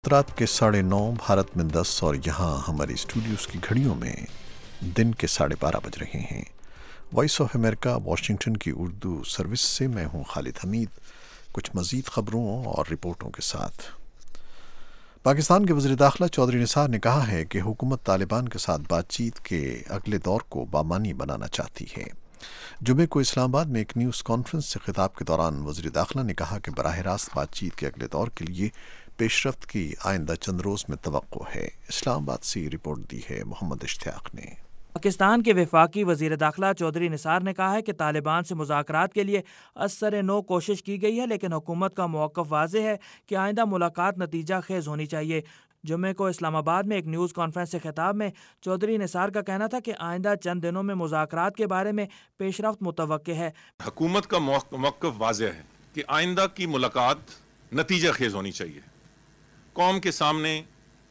رات کے 9:30 بھارت میں 10 اور یہاں ہماری اسٹوڈیوز کی گھڑیوں میں دن کے 12:30 بج رہے ہیں۔ وائس آف امریکہ واشنگٹن کی اردو سروس سے میں ہوں خالد حمید، کچھ مزید خبروں اور رپورٹوں کے ساتھ۔ پاکستان کے وزیر داخلہ چودھری نثار نے کہا ہے کہ حکومت طالبان کے ساتھ بات چیت کے اگلے دور کو بامعنی بنانا چاہتی ہے۔ جمعے کو اسلام آباد میں ایک نیوز کانفرنس سے خطاب کے دوران وزیر داخلہ نے کہا کہ براہ راست بات چیت کے اگلے دور کے لیے پیش رفت کی آئندہ چند روز میں توقع ہے۔ اسلام آباد سے رپورٹ دی ہے محمد اشتیاق نے۔ پاکستان کے وفاقی وزیر داخلہ چودھری نثار نے کہا ہے کہ طالبان سے مذاکرات کے لیے ازسر نو کوشش کی گئی ہے، لیکن حکومت کا موقف واضح ہے کہ آئندہ ملاقات نتیجہ خیز ہونی چاہیے۔ جمعے کو اسلام آباد میں ایک نیوز کانفرنس سے خطاب میں چودھری نثار کا کہنا تھا کہ آئندہ چند دنوں میں مذاکرات کے بارے میں پیش رفت متوقع ہے۔ حکومت کا موقف واضح ہے کہ آئندہ کی ملاقات نتیجہ خیز ہونی چاہیے۔ قوم کے سامنے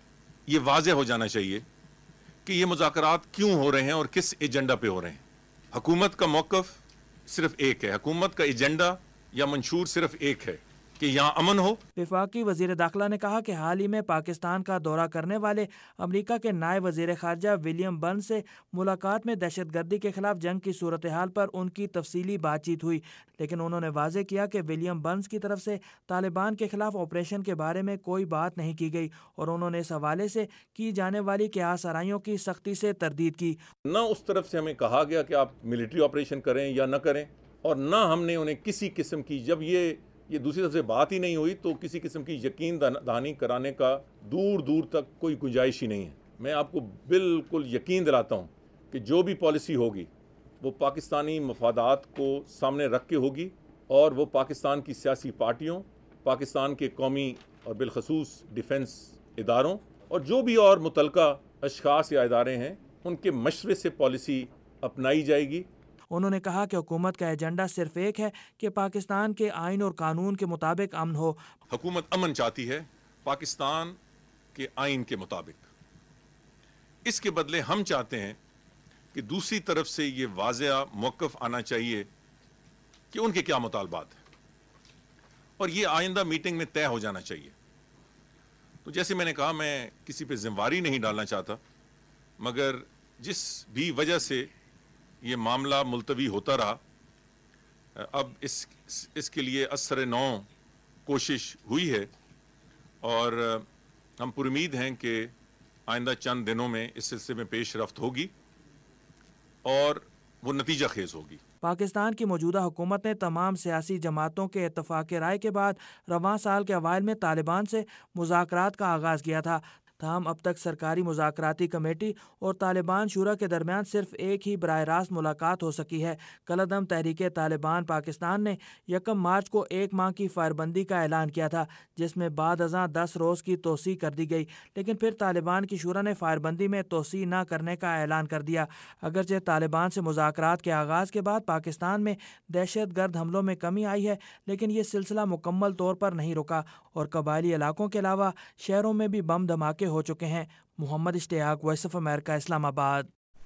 یہ واضح ہو جانا چاہیے کہ یہ مذاکرات کیوں ہو رہے ہیں اور کس ایجنڈا پہ ہو رہے ہیں۔ حکومت کا موقف صرف ایک ہے، حکومت کا ایجنڈا یا منشور صرف ایک ہے کہ یہاں امن ہو۔ وفاقی وزیر داخلہ نے کہا کہ حال ہی میں پاکستان کا دورہ کرنے والے امریکہ کے نائب وزیر خارجہ ولیم برنس سے ملاقات میں دہشت گردی کے خلاف جنگ کی صورتحال پر ان کی تفصیلی بات چیت ہوئی، لیکن انہوں نے واضح کیا کہ ولیم برنس کی طرف سے طالبان کے خلاف آپریشن کے بارے میں کوئی بات نہیں کی گئی، اور انہوں نے اس حوالے سے کی جانے والی قیاس آرائیوں کی سختی سے تردید کی۔ نہ اس طرف سے ہمیں کہا گیا کہ آپ ملٹری آپریشن کریں یا نہ کریں، اور نہ ہم نے انہیں کسی قسم کی، جب یہ دوسری طرف سے بات ہی نہیں ہوئی تو کسی قسم کی یقین دہانی کرانے کا دور دور تک کوئی گنجائش ہی نہیں ہے۔ میں آپ کو بالکل یقین دلاتا ہوں کہ جو بھی پالیسی ہوگی وہ پاکستانی مفادات کو سامنے رکھ کے ہوگی، اور وہ پاکستان کی سیاسی پارٹیوں، پاکستان کے قومی اور بالخصوص ڈیفنس اداروں اور جو بھی اور متعلقہ اشخاص یا ادارے ہیں ان کے مشورے سے پالیسی اپنائی جائے گی۔ انہوں نے کہا کہ حکومت کا ایجنڈا صرف ایک ہے کہ پاکستان کے آئین اور قانون کے مطابق امن ہو۔ حکومت امن چاہتی ہے پاکستان کے آئین کے مطابق۔ اس کے بدلے ہم چاہتے ہیں کہ دوسری طرف سے یہ واضح موقف آنا چاہیے کہ ان کے کیا مطالبات ہیں، اور یہ آئندہ میٹنگ میں طے ہو جانا چاہیے۔ تو جیسے میں نے کہا، میں کسی پہ ذمہ نہیں ڈالنا چاہتا، مگر جس بھی وجہ سے یہ معاملہ ملتوی ہوتا رہا، اب اس کے لیے ازسر نو کوشش ہوئی ہے، اور ہم پر امید ہیں کہ آئندہ چند دنوں میں اس سلسلے میں پیش رفت ہوگی اور وہ نتیجہ خیز ہوگی۔ پاکستان کی موجودہ حکومت نے تمام سیاسی جماعتوں کے اتفاق رائے کے بعد رواں سال کے اوائل میں طالبان سے مذاکرات کا آغاز کیا تھا، تاہم اب تک سرکاری مذاکراتی کمیٹی اور طالبان شورا کے درمیان صرف ایک ہی براہ راست ملاقات ہو سکی ہے۔ کالعدم تحریک طالبان پاکستان نے 1 مارچ کو 1 ماہ کی فائر بندی کا اعلان کیا تھا، جس میں بعد ازاں 10 روز کی توسیع کر دی گئی، لیکن پھر طالبان کی شورا نے فائر بندی میں توسیع نہ کرنے کا اعلان کر دیا۔ اگرچہ طالبان سے مذاکرات کے آغاز کے بعد پاکستان میں دہشت گرد حملوں میں کمی آئی ہے، لیکن یہ سلسلہ مکمل طور پر نہیں رکا، اور قبائلی علاقوں کے علاوہ شہروں میں بھی بم دھماکے ہو چکے ہیں۔ محمد اشتیاق، وائس آف امریکہ، اسلام آباد۔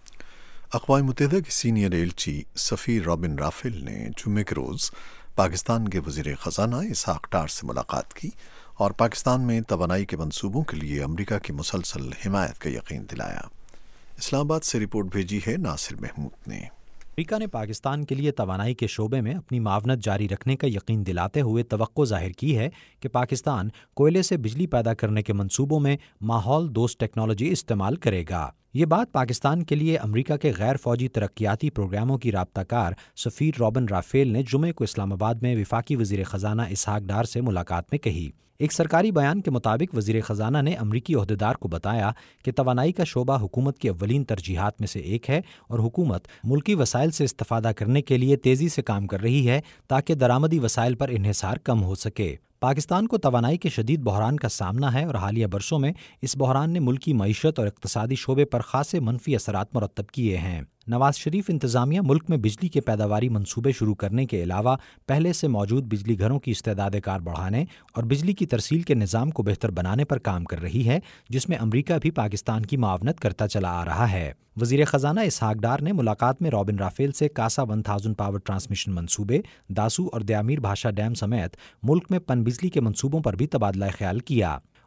اقوام متحدہ کی سینئر ایلچی سفیر رابن رافیل نے جمعے کے روز پاکستان کے وزیر خزانہ اسحاق ڈار سے ملاقات کی اور پاکستان میں توانائی کے منصوبوں کے لیے امریکہ کی مسلسل حمایت کا یقین دلایا۔ اسلام آباد سے رپورٹ بھیجی ہے ناصر محمود نے۔ امریکہ نے پاکستان کے لیے توانائی کے شعبے میں اپنی معاونت جاری رکھنے کا یقین دلاتے ہوئے توقع ظاہر کی ہے کہ پاکستان کوئلے سے بجلی پیدا کرنے کے منصوبوں میں ماحول دوست ٹیکنالوجی استعمال کرے گا۔ یہ بات پاکستان کے لیے امریکہ کے غیر فوجی ترقیاتی پروگراموں کی رابطہ کار سفیر رابن رافیل نے جمعے کو اسلام آباد میں وفاقی وزیر خزانہ اسحاق ڈار سے ملاقات میں کہی۔ ایک سرکاری بیان کے مطابق وزیر خزانہ نے امریکی عہدیدار کو بتایا کہ توانائی کا شعبہ حکومت کی اولین ترجیحات میں سے ایک ہے، اور حکومت ملکی وسائل سے استفادہ کرنے کے لیے تیزی سے کام کر رہی ہے تاکہ درآمدی وسائل پر انحصار کم ہو سکے۔ پاکستان کو توانائی کے شدید بحران کا سامنا ہے، اور حالیہ برسوں میں اس بحران نے ملکی معیشت اور اقتصادی شعبے پر خاصے منفی اثرات مرتب کیے ہیں۔ نواز شریف انتظامیہ ملک میں بجلی کے پیداواری منصوبے شروع کرنے کے علاوہ پہلے سے موجود بجلی گھروں کی استعداد کار بڑھانے اور بجلی کی ترسیل کے نظام کو بہتر بنانے پر کام کر رہی ہے، جس میں امریکہ بھی پاکستان کی معاونت کرتا چلا آ رہا ہے۔ وزیر خزانہ اسحاق ڈار نے ملاقات میں رابن رافیل سے کاسا 1000 پاور ٹرانسمیشن منصوبے، داسو اور دیامیر بھاشا ڈیم سمیت ملک میں پن بجلی کے منصوبوں پر بھی تبادلہ خیال کیا۔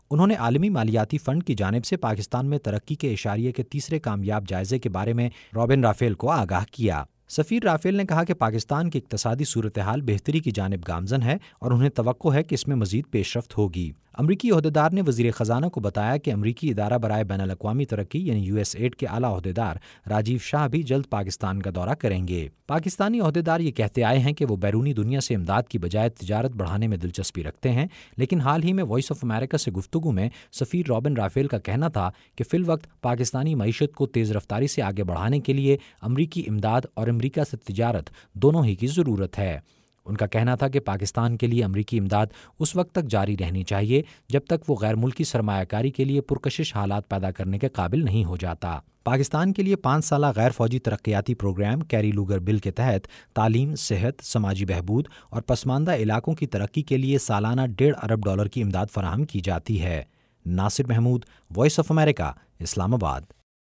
انہوں نے عالمی مالیاتی فنڈ کی جانب سے پاکستان میں ترقی کے اشاریے کے تیسرے کامیاب جائزے کے بارے میں رابن رافیل کو آگاہ کیا۔ سفیر رافیل نے کہا کہ پاکستان کی اقتصادی صورتحال بہتری کی جانب گامزن ہے اور انہیں توقع ہے کہ اس میں مزید پیش رفت ہوگی۔ امریکی عہدیدار نے وزیر خزانہ کو بتایا کہ امریکی ادارہ برائے بین الاقوامی ترقی یعنی USAID کے اعلیٰ عہدیدار راجیو شاہ بھی جلد پاکستان کا دورہ کریں گے۔ پاکستانی عہدیدار یہ کہتے آئے ہیں کہ وہ بیرونی دنیا سے امداد کی بجائے تجارت بڑھانے میں دلچسپی رکھتے ہیں، لیکن حال ہی میں وائس آف امریکہ سے گفتگو میں سفیر رابن رافیل کا کہنا تھا کہ فی الوقت پاکستانی معیشت کو تیز رفتاری سے آگے بڑھانے کے لیے امریکی امداد اور امریکہ سے تجارت دونوں ہی کی ضرورت ہے۔ ان کا کہنا تھا کہ پاکستان کے لیے امریکی امداد اس وقت تک جاری رہنی چاہیے جب تک وہ غیر ملکی سرمایہ کاری کے لیے پرکشش حالات پیدا کرنے کے قابل نہیں ہو جاتا۔ پاکستان کے لیے 5 سالہ غیر فوجی ترقیاتی پروگرام کیری لوگر بل کے تحت تعلیم، صحت، سماجی بہبود اور پسماندہ علاقوں کی ترقی کے لیے سالانہ $1.5 ارب کی امداد فراہم کی جاتی ہے۔ Nasir Mahmood, Voice of America, Islamabad.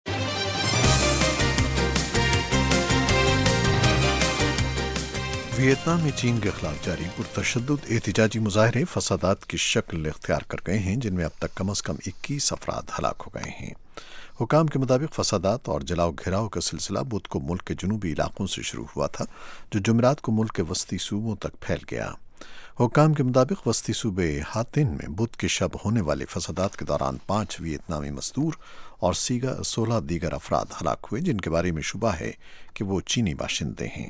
Vietnam میں چین کے خلاف جاری پرتشدد احتجاجی مظاہرے فسادات کی شکل اختیار کر گئے ہیں، جن میں اب تک کم از کم 21 افراد ہلاک ہو گئے ہیں۔ حکام کے مطابق فسادات اور جلاؤ گھیراؤ کا سلسلہ بدھ کو ملک کے جنوبی علاقوں سے شروع ہوا تھا، جو جمعرات کو ملک کے وسطی صوبوں تک پھیل گیا۔ حکام کے مطابق وسطی صوبے ہاتین میں بدھ کے شب ہونے والے فسادات کے دوران 5 ویتنامی مزدور اور 16 دیگر افراد ہلاک ہوئے، جن کے بارے میں شبہ ہے کہ وہ چینی باشندے ہیں۔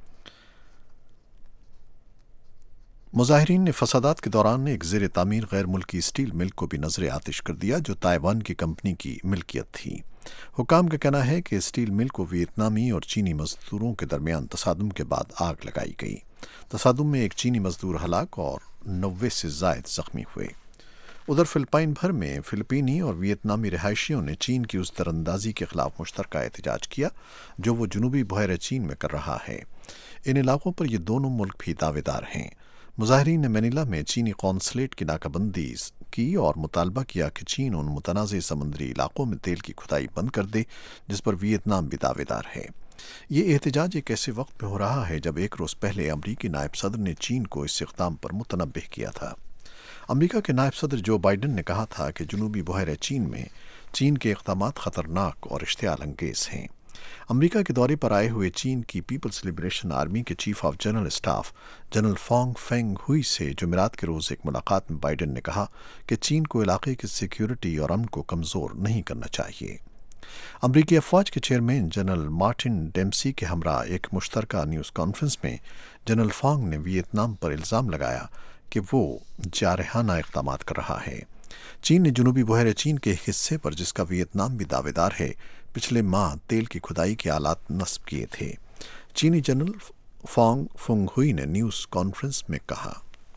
مظاہرین نے فسادات کے دوران ایک زیر تعمیر غیر ملکی اسٹیل مل کو بھی نظر آتش کر دیا، جو تائیوان کی کمپنی کی ملکیت تھی۔ حکام کا کہنا ہے کہ اسٹیل مل کو ویتنامی اور چینی مزدوروں کے درمیان تصادم کے بعد آگ لگائی گئی۔ تصادم میں ایک چینی مزدور ہلاک اور 90 سے زائد زخمی ہوئے۔ ادھر فلپائن بھر میں فلپینی اور ویتنامی رہائشیوں نے چین کی اس در اندازی کے خلاف مشترکہ احتجاج کیا جو وہ جنوبی بحیرہ چین میں کر رہا ہے۔ ان علاقوں پر یہ دونوں ملک بھی دعوے دار ہیں۔ مظاہرین نے منیلا میں چینی قونصلیٹ کی ناکہ بندی کی اور مطالبہ کیا کہ چین ان متنازع سمندری علاقوں میں تیل کی کھدائی بند کر دے جس پر ویتنام بھی دعوے دار ہے۔ یہ احتجاج ایک ایسے وقت میں ہو رہا ہے جب ایک روز پہلے امریکی نائب صدر نے چین کو اس اقدام پر متنبہ کیا تھا۔ امریکہ کے نائب صدر جو بائیڈن نے کہا تھا کہ جنوبی بحیرہ چین میں چین کے اقدامات خطرناک اور اشتعال انگیز ہیں۔ امریکہ کے دورے پر آئے ہوئے چین کی پیپلز لبریشن آرمی کے chief of general staff general Fang Fenghui سے جمعرات کے روز ایک ملاقات میں بائیڈن نے کہا کہ چین کو علاقے کی سیکیورٹی اور امن کو کمزور نہیں کرنا چاہیے۔ امریکی افواج کے چیئرمین جنرل مارٹن ڈیمسی کے ہمراہ ایک مشترکہ نیوز کانفرنس میں جنرل فانگ نے ویتنام پر الزام لگایا کہ وہ جارحانہ اقدامات کر رہا ہے۔ چین نے جنوبی بحیرہ چین کے ایک حصے پر، جس کا ویتنام بھی دعوے دار ہے، پچھلے ماہ تیل کی کھدائی کے آلات نصب کیے تھے۔ چینی جنرل فانگ فنگ ہوئی نے نیوز کانفرنس میں کہا،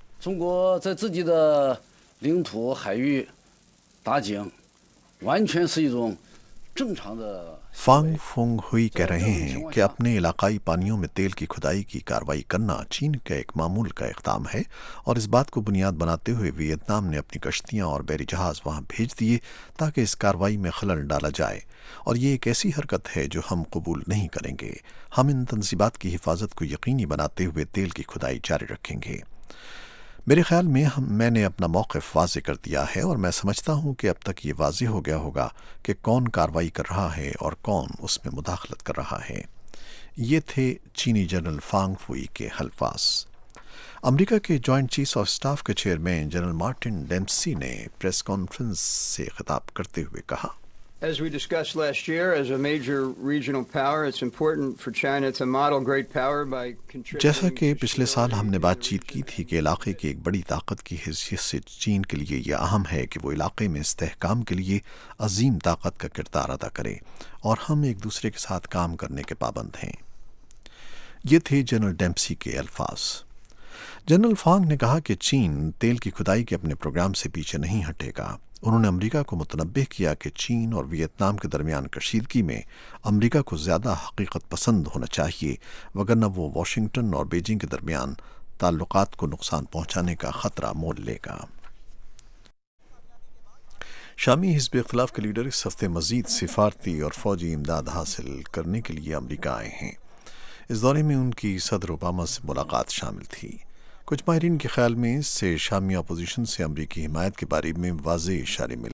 فانگ فنگ ہوئی کہہ رہے ہیں کہ اپنے علاقائی پانیوں میں تیل کی کھدائی کی کارروائی کرنا چین کا ایک معمول کا اقدام ہے، اور اس بات کو بنیاد بناتے ہوئے ویتنام نے اپنی کشتیاں اور بحری جہاز وہاں بھیج دیے تاکہ اس کارروائی میں خلل ڈالا جائے، اور یہ ایک ایسی حرکت ہے جو ہم قبول نہیں کریں گے۔ ہم ان تنصیبات کی حفاظت کو یقینی بناتے ہوئے تیل کی کھدائی جاری رکھیں گے۔ میرے خیال میں نے اپنا موقف واضح کر دیا ہے، اور میں سمجھتا ہوں کہ اب تک یہ واضح ہو گیا ہوگا کہ کون کارروائی کر رہا ہے اور کون اس میں مداخلت کر رہا ہے۔ یہ تھے چینی جنرل فانگ فوئی کے الفاظ۔ امریکہ کے جوائنٹ چیف آف اسٹاف کے چیئرمین جنرل مارٹن ڈیمسی نے پریس کانفرنس سے خطاب کرتے ہوئے کہا، As we discussed last year, as a major regional power, it's important for China to model great power by contributing. جیسا کہ پچھلے سال ہم نے بات چیت کی تھی کہ علاقے کی ایک بڑی طاقت کی حیثیت سے چین کے لیے یہ اہم ہے کہ وہ علاقے میں استحکام کے لیے عظیم طاقت کا کردار ادا کرے، اور ہم ایک دوسرے کے ساتھ کام کرنے کے پابند ہیں۔ یہ تھے جنرل ڈیمسی کے الفاظ۔ جنرل فانگ نے کہا کہ چین تیل کی کھدائی کے اپنے پروگرام سے پیچھے نہیں ہٹے گا۔ انہوں نے امریکہ کو متنبہ کیا کہ چین اور ویتنام کے درمیان کشیدگی میں امریکہ کو زیادہ حقیقت پسند ہونا چاہیے، وگرنہ وہ واشنگٹن اور بیجنگ کے درمیان تعلقات کو نقصان پہنچانے کا خطرہ مول لے گا۔ شامی حزب اختلاف کے لیڈر اس ہفتے مزید سفارتی اور فوجی امداد حاصل کرنے کے لیے امریکہ آئے ہیں۔ اس دورے میں ان کی صدر اوباما سے ملاقات شامل تھی۔ کچھ ماہرین کے خیال میں اس سے شامی اپوزیشن سے امریکی حمایت کے بارے میں واضح اشارے مل